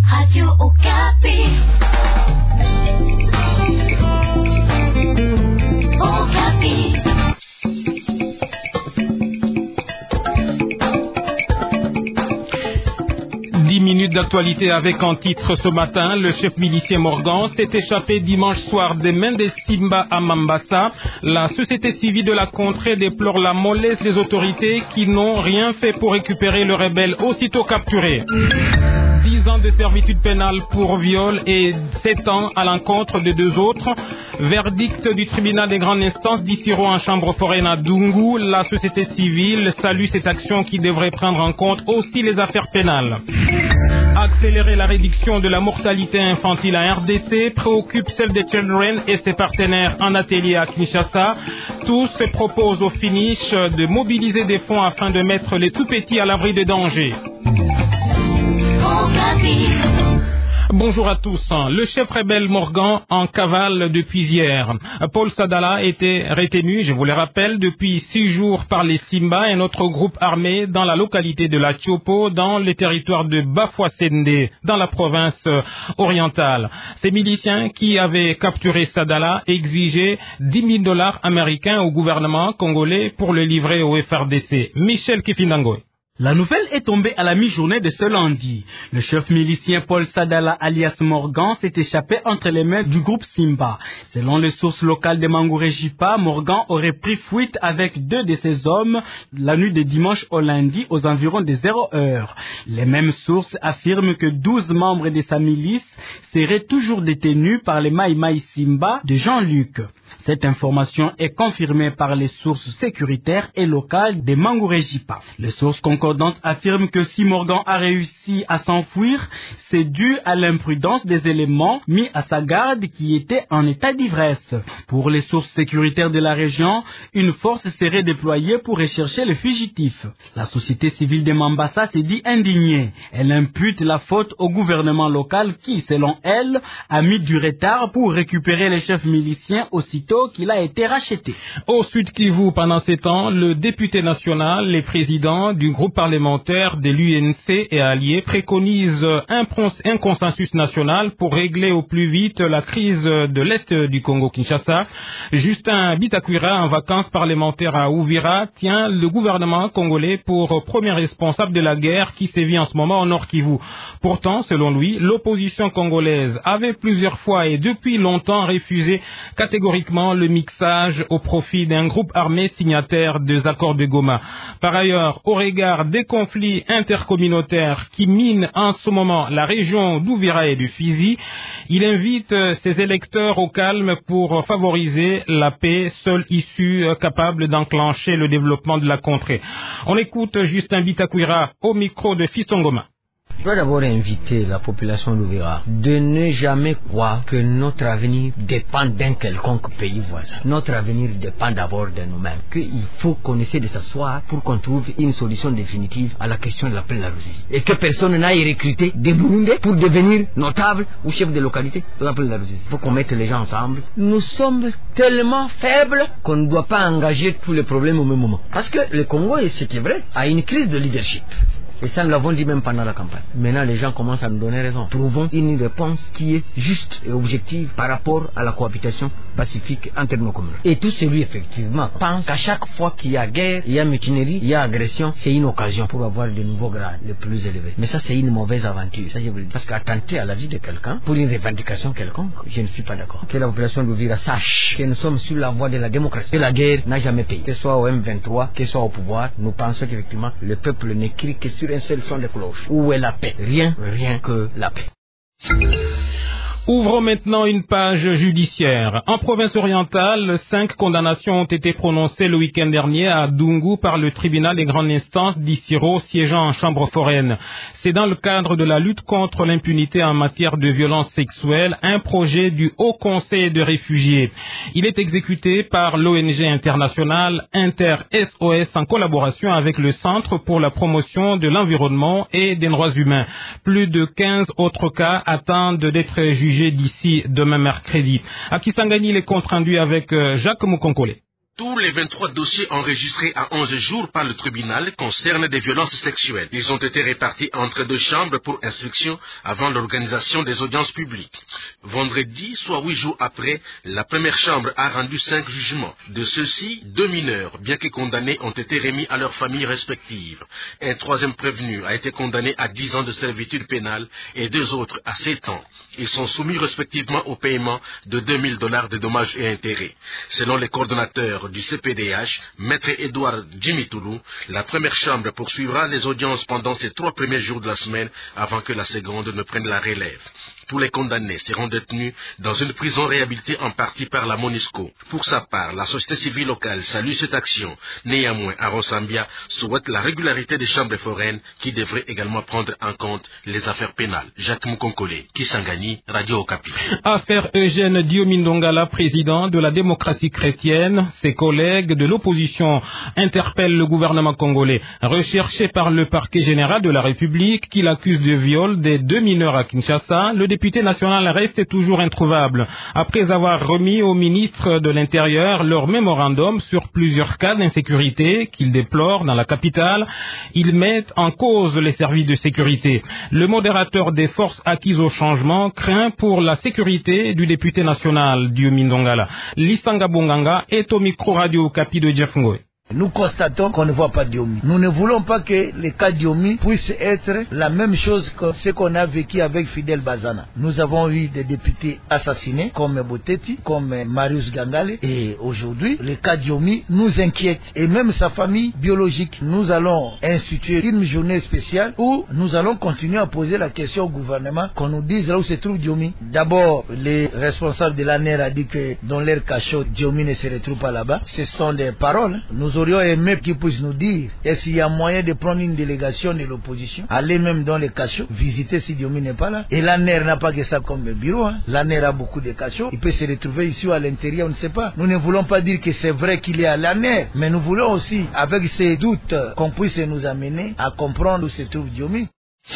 Radio Okapi. Okapi. 10 minutes d'actualité avec en titre ce matin, le chef milicien Morgan s'est échappé dimanche soir des mains des Simba à Mambasa. La société civile de la contrée déplore la mollesse des autorités qui n'ont rien fait pour récupérer le rebelle aussitôt capturé. 10 ans de servitude pénale pour viol et 7 ans à l'encontre de 2 autres. Verdict du tribunal des grandes instances d'Issiro en chambre foraine à Dungu. La société civile salue cette action qui devrait prendre en compte aussi les affaires pénales. Accélérer la réduction de la mortalité infantile à RDC préoccupe Save the Children et ses partenaires en atelier à Kinshasa. Tous se proposent au finish de mobiliser des fonds afin de mettre les tout-petits à l'abri des dangers. Bonjour à tous. Le chef rebelle Morgan en cavale depuis hier. Paul Sadala était retenu, je vous le rappelle, depuis 6 jours par les Simba, un autre groupe armé dans la localité de la Tchopo, dans le territoire de Bafouassende, dans la province orientale. Ces miliciens qui avaient capturé Sadala exigeaient $10,000 américains au gouvernement congolais pour le livrer au FRDC. Michel Kifindangoy. La nouvelle est tombée à la mi-journée de ce lundi. Le chef milicien Paul Sadala alias Morgan s'est échappé entre les mains du groupe Simba. Selon les sources locales de Mangouré-Jipa, Morgan aurait pris fuite avec 2 de ses hommes la nuit de dimanche au lundi aux environs de 0 heure. Les mêmes sources affirment que 12 membres de sa milice seraient toujours détenus par les Maï Simba de Jean-Luc. Cette information est confirmée par les sources sécuritaires et locales de Mangouré-Jipa. Les sources concordantes affirment que si Morgan a réussi à s'enfuir, c'est dû à l'imprudence des éléments mis à sa garde qui étaient en état d'ivresse. Pour les sources sécuritaires de la région, une force serait déployée pour rechercher les fugitifs. La société civile de Mambasa s'est dit indignée. Elle impute la faute au gouvernement local qui, selon elle, a mis du retard pour récupérer les chefs miliciens aussitôt qu'il a été racheté. Au Sud Kivu, pendant ces temps, le député national, les présidents du groupe parlementaire de l'UNC et alliés préconisent un consensus national pour régler au plus vite la crise de l'Est du Congo Kinshasa. Justin Bitakwira, en vacances parlementaires à Uvira, tient le gouvernement congolais pour premier responsable de la guerre qui sévit en ce moment au Nord Kivu. Pourtant, selon lui, l'opposition congolaise avait plusieurs fois et depuis longtemps refusé catégoriquement le mixage au profit d'un groupe armé signataire des accords de Goma. Par ailleurs, au regard des conflits intercommunautaires qui minent en ce moment la région d'Uvira et du Fizi, il invite ses électeurs au calme pour favoriser la paix, seule issue capable d'enclencher le développement de la contrée. On écoute Justin Bitakwira au micro de Fiston Ngoma. Je dois d'abord inviter la population d'Uvira de ne jamais croire que notre avenir dépend d'un quelconque pays voisin. Notre avenir dépend d'abord de nous-mêmes. Qu'il faut qu'on essaie de s'asseoir pour qu'on trouve une solution définitive à la question de l'appel à la Russie. Et que personne n'aille recruter des Burundais pour devenir notable ou chef de localité de l'appel à la Russie. Il faut qu'on mette les gens ensemble. Nous sommes tellement faibles qu'on ne doit pas engager tous les problèmes au même moment. Parce que le Congo, et ce qui est vrai, a une crise de leadership. Et ça, nous l'avons dit même pendant la campagne. Maintenant, les gens commencent à nous donner raison. Trouvons une réponse qui est juste et objective par rapport à la cohabitation pacifique entre nos communautés. Et tout celui, effectivement, pense qu'à chaque fois qu'il y a guerre, il y a mutinerie, il y a agression, c'est une occasion pour avoir de nouveaux grades les plus élevés. Mais ça, c'est une mauvaise aventure. Ça, je vous le dis. Parce qu'attenter à la vie de quelqu'un pour une revendication quelconque, je ne suis pas d'accord. Que la population d'Uvira sache que nous sommes sur la voie de la démocratie. Que la guerre n'a jamais payé. Que ce soit au M23, que ce soit au pouvoir, nous pensons qu'effectivement, le peuple ne crie que sur un seul son de cloche. Où est la paix? Rien que la paix. Ouvrons maintenant une page judiciaire. En province orientale, 5 condamnations ont été prononcées le week-end dernier à Dungu par le tribunal des grandes instances d'Issiro, siégeant en chambre foraine. C'est dans le cadre de la lutte contre l'impunité en matière de violences sexuelles, un projet du Haut Conseil de réfugiés. Il est exécuté par l'ONG internationale Inter-SOS en collaboration avec le Centre pour la promotion de l'environnement et des droits humains. Plus de 15 autres cas attendent d'être jugés d'ici demain mercredi. À Kisangani, les comptes rendus avec Jacques Moukonkole. Tous les 23 dossiers enregistrés à 11 jours par le tribunal concernent des violences sexuelles. Ils ont été répartis entre 2 chambres pour instruction avant l'organisation des audiences publiques. Vendredi, soit 8 jours après, la première chambre a rendu 5 jugements. De ceux-ci, 2 mineurs, bien que condamnés, ont été remis à leurs familles respectives. Un 3e prévenu a été condamné à 10 ans de servitude pénale et 2 autres à 7 ans. Ils sont soumis respectivement au paiement de $2000 de dommages et intérêts. Selon les coordonnateurs du CPDH, Maître Edouard Djimitoulou, la première chambre poursuivra les audiences pendant ces 3 premiers jours de la semaine avant que la seconde ne prenne la relève. Tous les condamnés seront détenus dans une prison réhabilitée en partie par la MONUSCO. Pour sa part, la société civile locale salue cette action. Néanmoins, Arosambia souhaite la régularité des chambres foraines qui devraient également prendre en compte les affaires pénales. Jacques Moukonkole, Kisangani, Radio Okapi. Affaire Eugène Diomindongala, président de la démocratie chrétienne. Ses collègues de l'opposition interpellent le gouvernement congolais. Recherché par le parquet général de la République qui l'accuse de viol des 2 mineurs à Kinshasa, le député national reste toujours introuvable. Après avoir remis au ministre de l'Intérieur leur mémorandum sur plusieurs cas d'insécurité qu'il déplore dans la capitale, ils mettent en cause les services de sécurité. Le modérateur des forces acquises au changement craint pour la sécurité du député national Diomindongala. Lisanga Bonganga est au micro Radio Okapi de Jeff Ngoy. Nous constatons qu'on ne voit pas Diomi. Nous ne voulons pas que le cas Diomi puisse être la même chose que ce qu'on a vécu avec Fidel Bazana. Nous avons eu des députés assassinés comme Boteti, comme Marius Gangale, et aujourd'hui, le cas Diomi nous inquiète. Et même sa famille biologique. Nous allons instituer une journée spéciale où nous allons continuer à poser la question au gouvernement qu'on nous dise là où se trouve Diomi. D'abord, les responsables de l'ANER a dit que dans leur cachot, Diomi ne se retrouve pas là-bas. Ce sont des paroles. Nous aurions aimé qu'ils puissent nous dire est-ce qu'il y a moyen de prendre une délégation de l'opposition, aller même dans les cachots, visiter si Diomi n'est pas là. Et l'ANER n'a pas que ça comme bureau. L'ANER a beaucoup de cachots. Il peut se retrouver ici ou à l'intérieur, on ne sait pas. Nous ne voulons pas dire que c'est vrai qu'il est à l'ANER, mais nous voulons aussi, avec ces doutes, qu'on puisse nous amener à comprendre où se trouve Diomi.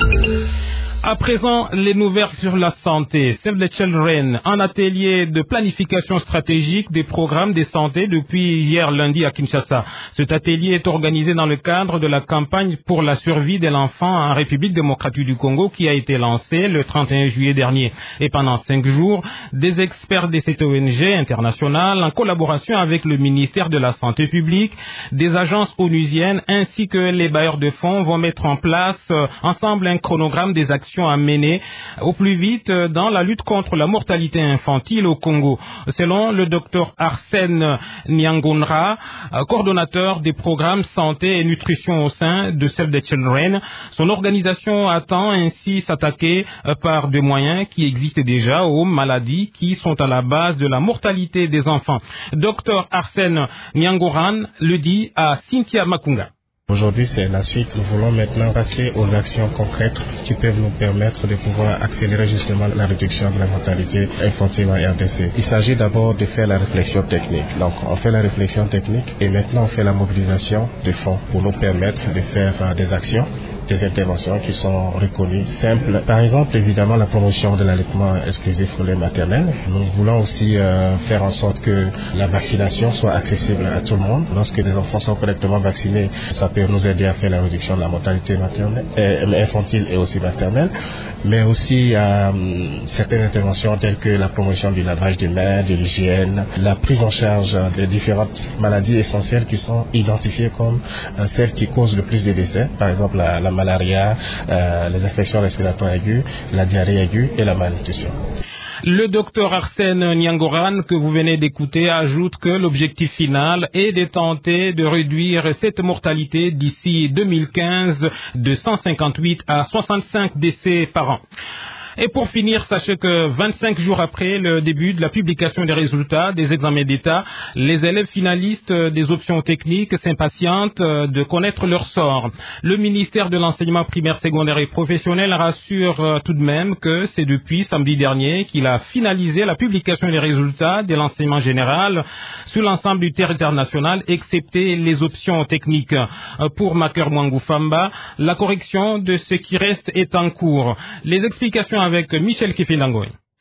À présent, les nouvelles sur la santé. Save the Children, un atelier de planification stratégique des programmes de santé depuis hier lundi à Kinshasa. Cet atelier est organisé dans le cadre de la campagne pour la survie de l'enfant en République démocratique du Congo qui a été lancée le 31 juillet dernier. Et pendant 5 jours, des experts de cette ONG internationale, en collaboration avec le ministère de la Santé publique, des agences onusiennes ainsi que les bailleurs de fonds vont mettre en place ensemble un chronogramme des actions à mener au plus vite dans la lutte contre la mortalité infantile au Congo. Selon le docteur Arsène Nyangonra, coordonnateur des programmes santé et nutrition au sein de Save the Children, son organisation attend ainsi s'attaquer par des moyens qui existent déjà aux maladies qui sont à la base de la mortalité des enfants. Docteur Arsène Nyangoran le dit à Cynthia Makunga. Aujourd'hui, c'est la suite. Nous voulons maintenant passer aux actions concrètes qui peuvent nous permettre de pouvoir accélérer justement la réduction de la mortalité infantile en RDC. Il s'agit d'abord de faire la réflexion technique. Donc, on fait la réflexion technique et maintenant on fait la mobilisation de fonds pour nous permettre de faire des actions, des interventions qui sont reconnues simples. Par exemple, évidemment, la promotion de l'allaitement exclusif pour les maternelles. Nous voulons aussi faire en sorte que la vaccination soit accessible à tout le monde. Lorsque les enfants sont correctement vaccinés, ça peut nous aider à faire la réduction de la mortalité maternelle, infantile et aussi maternelle. Mais aussi certaines interventions telles que la promotion du lavage des mains, de l'hygiène, la prise en charge des différentes maladies essentielles qui sont identifiées comme celles qui causent le plus de décès. Par exemple, la malaria, les infections respiratoires aiguës, la diarrhée aiguë et la malnutrition. Le docteur Arsène Nyangoran, que vous venez d'écouter, ajoute que l'objectif final est de tenter de réduire cette mortalité d'ici 2015 de 158 à 65 décès par an. Et pour finir, sachez que 25 jours après le début de la publication des résultats des examens d'État, les élèves finalistes des options techniques s'impatientent de connaître leur sort. Le ministère de l'enseignement primaire, secondaire et professionnel rassure tout de même que c'est depuis samedi dernier qu'il a finalisé la publication des résultats de l'enseignement général sur l'ensemble du territoire national, excepté les options techniques. Pour Maker Mwangufamba, la correction de ce qui reste est en cours. Les explications avec Michel Kifilangoy.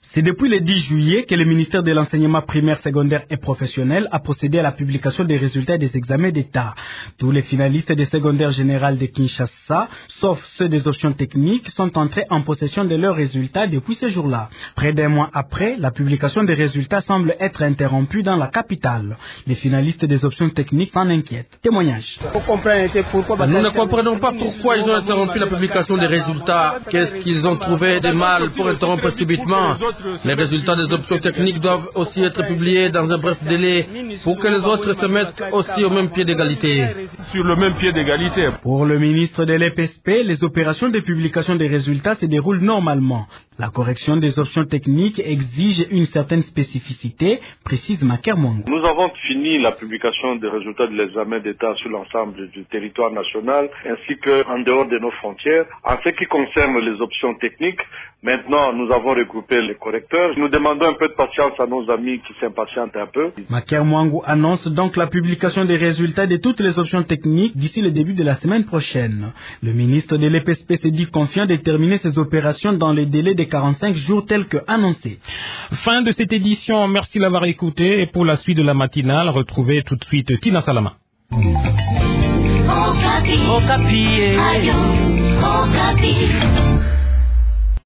C'est depuis le 10 juillet que le ministère de l'enseignement primaire, secondaire et professionnel a procédé à la publication des résultats des examens d'État. Tous les finalistes des secondaires générales de Kinshasa, sauf ceux des options techniques, sont entrés en possession de leurs résultats depuis ce jour-là. Près d'un mois après, la publication des résultats semble être interrompue dans la capitale. Les finalistes des options techniques s'en inquiètent. Témoignage. Nous ne comprenons pas pourquoi ils ont interrompu la publication des résultats. Qu'est-ce qu'ils ont trouvé de mal pour interrompre subitement? Les résultats des options techniques doivent aussi être publiés dans un bref délai pour que les autres se mettent aussi au même pied d'égalité. Sur le même pied d'égalité. Pour le ministre de l'EPSP, les opérations de publication des résultats se déroulent normalement. La correction des options techniques exige une certaine spécificité, précise Maker Mongo. Nous avons fini la publication des résultats de l'examen d'État sur l'ensemble du territoire national ainsi qu'en dehors de nos frontières. En ce qui concerne les options techniques, maintenant nous avons regroupé les correcteurs. Nous demandons un peu de patience à nos amis qui s'impatientent un peu. Maker Mongo annonce donc la publication des résultats de toutes les options techniques d'ici le début de la semaine prochaine. Le ministre de l'EPSP se dit confiant de terminer ces opérations dans les délais de 45 jours tels que annoncés. Fin de cette édition, merci de l'avoir écouté et pour la suite de la matinale, retrouvez tout de suite Tina Salama. Okapi. Okapi.